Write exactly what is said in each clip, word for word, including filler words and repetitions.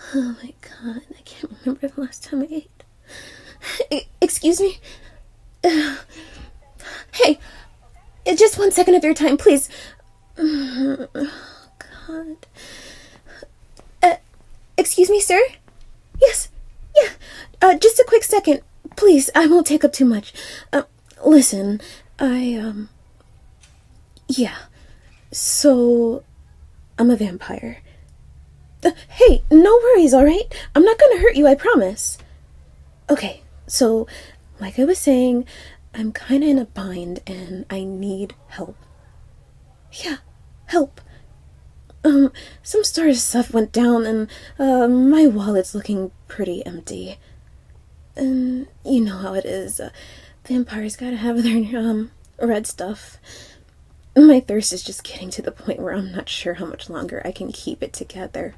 Oh my god, I can't remember the last time I ate. E- excuse me? Uh, hey, just one second of your time, please. Oh god. Uh, excuse me, sir? Yes, yeah, uh, just a quick second. Please, I won't take up too much. Uh, listen, I, um... Yeah, so... I'm a vampire. Uh, hey, no worries, alright? I'm not gonna hurt you, I promise. Okay, so, like I was saying, I'm kinda in a bind and I need help. Yeah, help. Um, some sort of stuff went down and, uh, my wallet's looking pretty empty. And you know how it is. Uh, vampires gotta have their, um, red stuff. My thirst is just getting to the point where I'm not sure how much longer I can keep it together.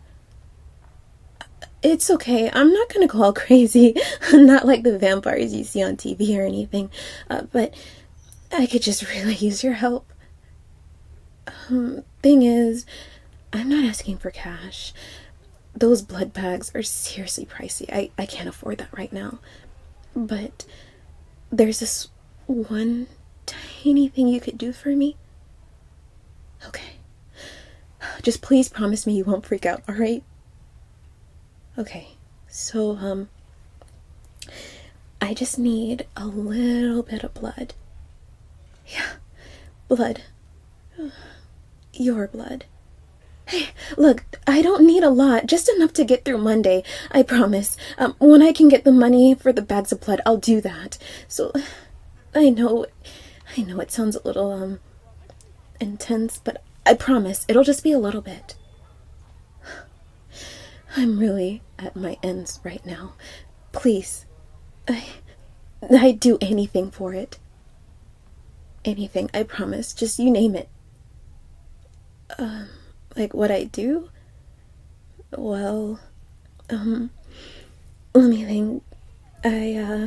It's okay. I'm not gonna go all crazy. Not like the vampires you see on T V or anything. Uh, but I could just really use your help. Um, thing is, I'm not asking for cash. Those blood bags are seriously pricey. I, I can't afford that right now. But there's this one tiny thing you could do for me. Okay. Just please promise me you won't freak out, alright? Okay. So, um, I just need a little bit of blood. Yeah, blood. Your blood. Hey, look, I don't need a lot, just enough to get through Monday, I promise. Um, when I can get the money for the bags of blood, I'll do that. So, I know, I know it sounds a little, um, intense, but I promise, it'll just be a little bit. I'm really at my ends right now. Please, I, I'd do anything for it. Anything, I promise, just you name it. Um... Like what I do? Well, um, let me think. I, uh,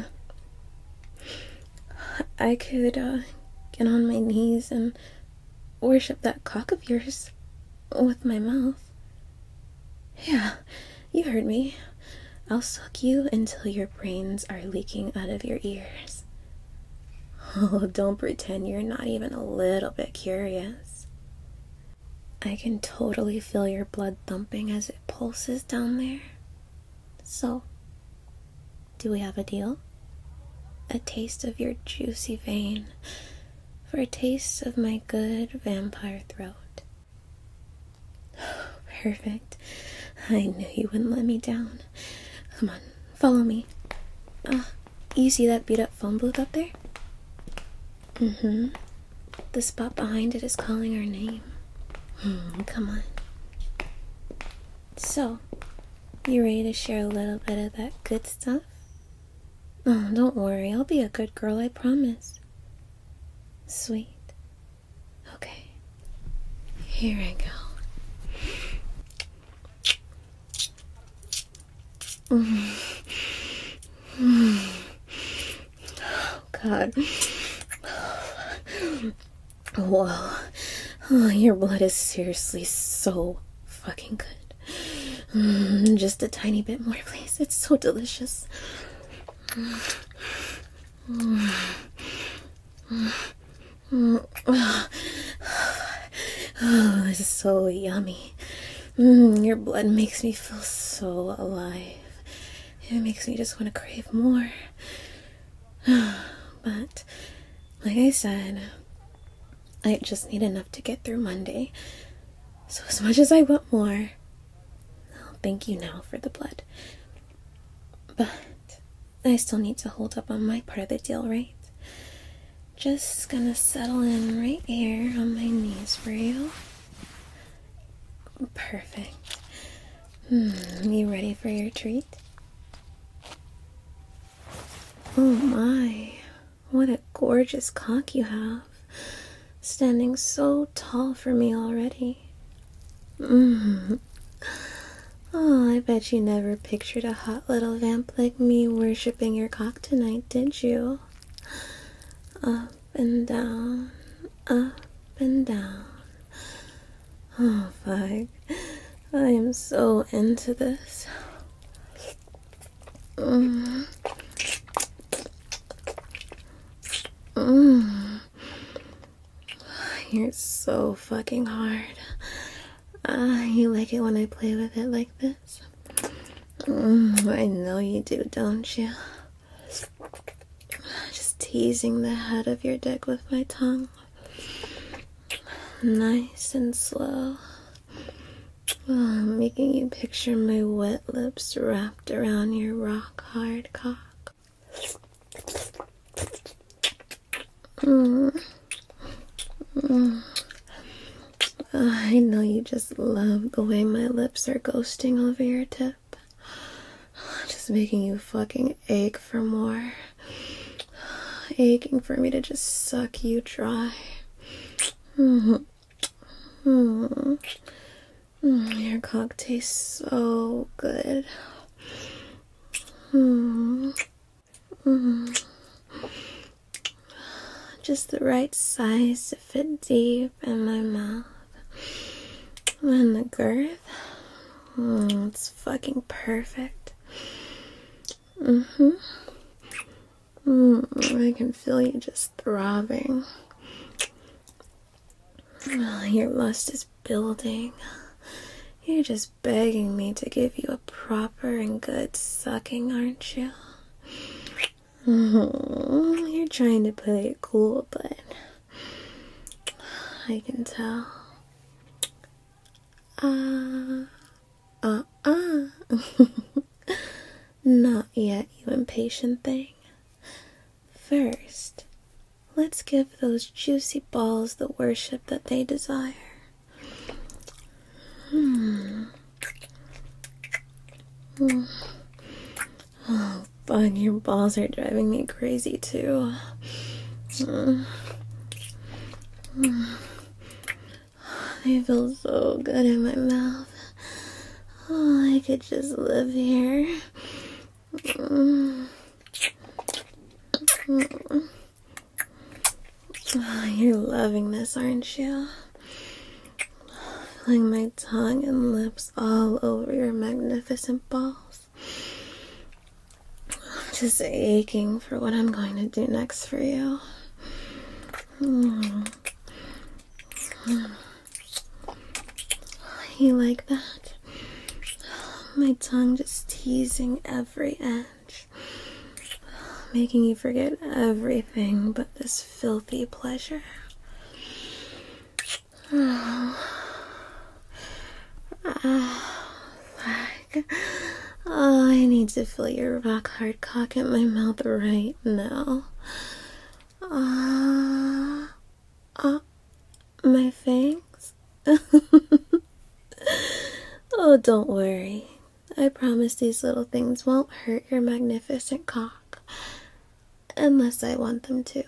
I could, uh, get on my knees and worship that cock of yours with my mouth. Yeah, you heard me. I'll suck you until your brains are leaking out of your ears. Oh, don't pretend you're not even a little bit curious. I can totally feel your blood thumping as it pulses down there. So, do we have a deal? A taste of your juicy vein for a taste of my good vampire throat. Perfect. I knew you wouldn't let me down. Come on, follow me. Ah, uh, you see that beat up phone booth up there? Mm-hmm. The spot behind it is calling our name. Hmm, come on. So, you ready to share a little bit of that good stuff? Oh, don't worry. I'll be a good girl, I promise. Sweet. Okay. Here I go. Mm. Mm. Oh, God. Whoa. Oh, your blood is seriously so fucking good. Mm, just a tiny bit more, please. It's so delicious. Mm. Mm. Mm. Oh, oh, this is so yummy. Mm, your blood makes me feel so alive. It makes me just want to crave more. But, like I said, I just need enough to get through Monday. So as much as I want more, I'll thank you now for the blood. But I still need to hold up on my part of the deal, right? Just gonna settle in right here on my knees for you. Perfect. Hmm, you ready for your treat? Oh my, what a gorgeous cock you have. Standing so tall for me already. Mm. Oh, I bet you never pictured a hot little vamp like me worshipping your cock tonight, did you? Up and down, up and down. Oh, fuck. I am so into this. Mm. Mm. You're so fucking hard. Ah, uh, you like it when I play with it like this? Mm, I know you do, don't you? Just teasing the head of your dick with my tongue. Nice and slow. Oh, making you picture my wet lips wrapped around your rock-hard cock. Mm. Mm. Oh, I know you just love the way my lips are ghosting over your tip. Just making you fucking ache for more. Aching for me to just suck you dry. Mm-hmm. Mm. Mm, your cock tastes so good. Mm. Mm. Just the right size to fit deep in my mouth. And the girth, mm, it's fucking perfect. Mm-hmm. Mm, I can feel you just throbbing. Oh, your lust is building. You're just begging me to give you a proper and good sucking, aren't you? Mm-hmm. You're trying to play it cool, but I can tell. Uh, uh, uh. Not yet, you impatient thing. First, let's give those juicy balls the worship that they desire. Hmm. Hmm. Oh, fuck, your balls are driving me crazy, too. Mm. Mm. They feel so good in my mouth. Oh, I could just live here. Mm. Mm. Oh, you're loving this, aren't you? Feeling my tongue and lips all over your magnificent balls. Just aching for what I'm going to do next for you. Mm. Mm. You like that? My tongue just teasing every inch, making you forget everything but this filthy pleasure. Oh, oh fuck. Oh, I need to feel your rock hard cock in my mouth right now. Ah, uh, uh, my fangs? Oh, don't worry. I promise these little things won't hurt your magnificent cock. Unless I want them to.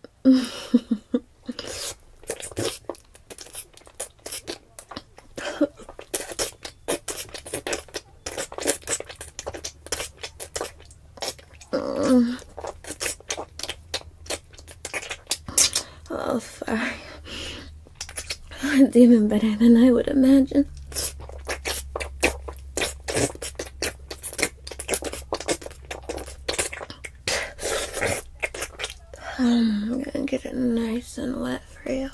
Oh, fuck. It's even better than I would imagine. I'm gonna get it nice and wet for you.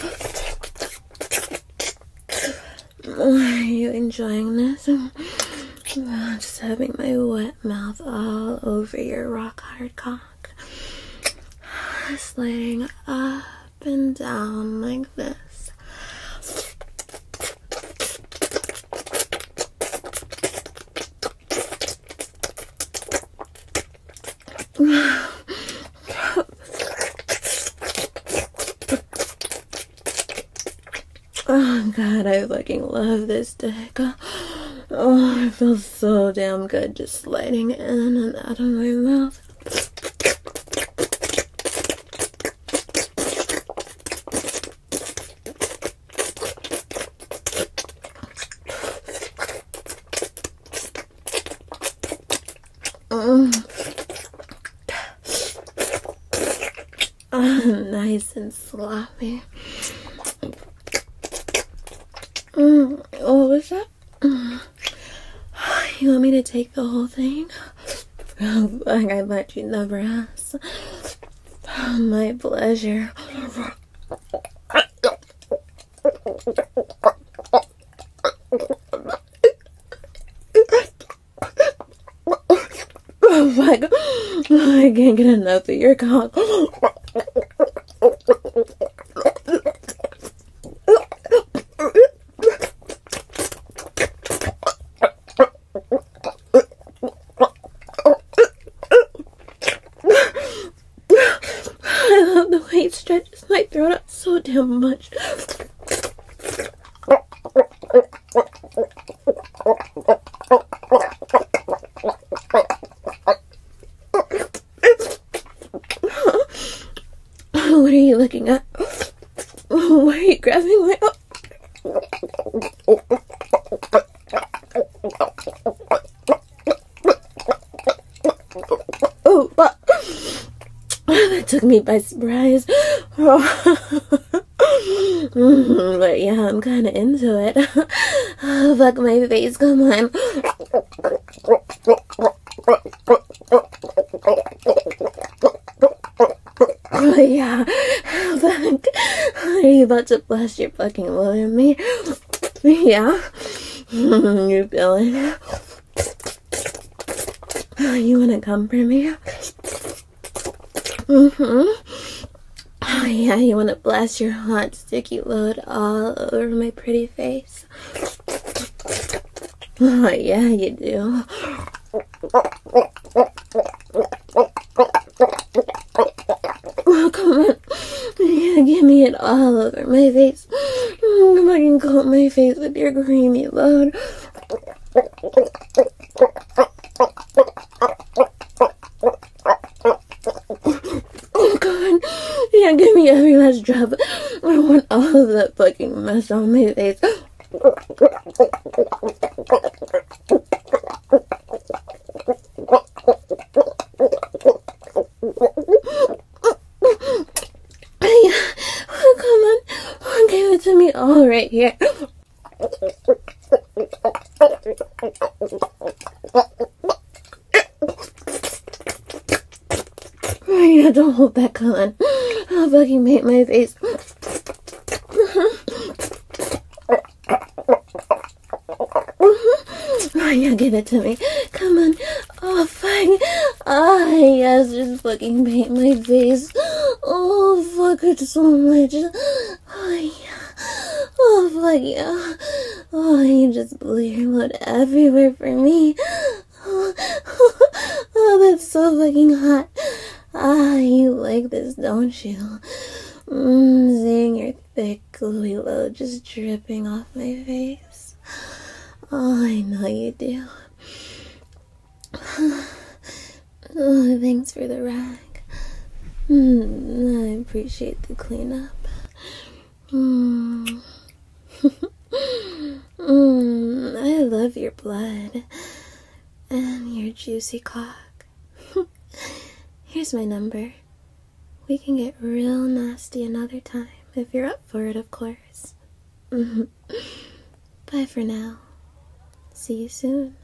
Are you enjoying this? Just having my wet mouth all over your rock hard cock. Sliding up and down like this. Oh god, I fucking love this dick. Oh, it feels so damn good just sliding in and out of my mouth. Mm. Oh, nice and sloppy. Mm. Oh, what's that? Mm. You want me to take the whole thing? Oh, fuck, I thought you'd never ask. My pleasure. Oh, fuck. I can't get enough of your cock. I love the way it stretches my throat out so damn much. What are you looking at? Why are you grabbing my... Oh, fuck. That took me by surprise. But yeah, I'm kind of into it. Oh, fuck my face, come on. Oh, yeah. Fuck. Are you about to blast your fucking load at me? Yeah? You're feeling it? You wanna come for me? Mm-hmm. Oh, yeah, you wanna blast your hot, sticky load all over my pretty face? Oh, yeah, you do. Oh, come on. Yeah, give me it all over my face. Come on and coat my face with your creamy load. Oh, God. Yeah, give me every last drop. I want all of that fucking mess on my face. Oh, come on. Give it to me all right here. Yeah, don't hold back on. I'll fucking make my face. Oh, yeah, give it to me. Come on. Oh, fuck. Ah, yes, just fucking paint my face. Oh, fuck it so much. Oh, yeah. Oh, fuck yeah. Oh, you just blew your load everywhere for me. Oh, oh, that's so fucking hot. Ah, you like this, don't you? Mmm, seeing your thick, gluey load just dripping off my face. Oh, I know you do. Oh, thanks for the rag. Mm, I appreciate the cleanup. Mm. mm, I love your blood and your juicy cock. Here's my number. We can get real nasty another time, if you're up for it, of course. Bye for now. See you soon.